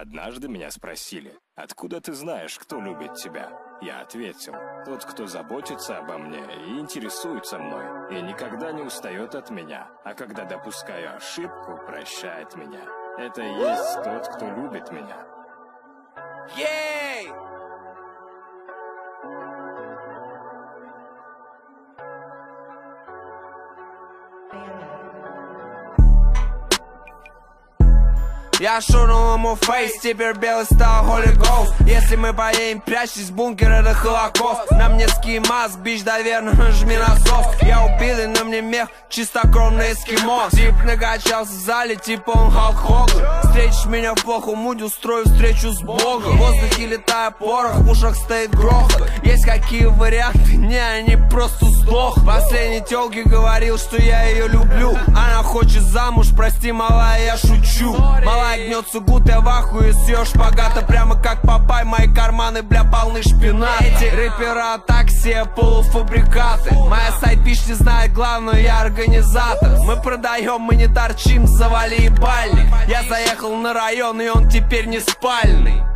Однажды меня спросили: откуда ты знаешь, кто любит тебя? Я ответил: тот, кто заботится обо мне и интересуется мной, и никогда не устает от меня, а когда допускаю ошибку, прощает меня. Это и есть тот, кто любит меня. Ей! Я шурнул ему фейс, теперь белый стал Holy Ghost. Если мы поедем, прячься, бункер, это Холокост. На мне ски-маск, бич, доверно, жми насос. Я убитый, на мне мех, чистокровный эскимос. Тип накачался в зале, типа он Халк Хоган. Встретишь меня в плохом муде, устрою встречу с Богом. В воздухе летает порох, в ушах стоит грохот. Есть какие варианты? Не, они просто сдох. Последний тёлке говорил, что я ее люблю. Она хочет замуж, прости, малая, я шучу. Малая гнется гуд, я в ахуе с её шпагата. Прямо как Папай, мои карманы, бля, полны шпината. Эти рэпера такси, полуфабрикаты. Моя сайт-пич не знает главную, я организатор. Мы продаем, мы не торчим, завали ебальник. Я заехал на район, и он теперь не спальный.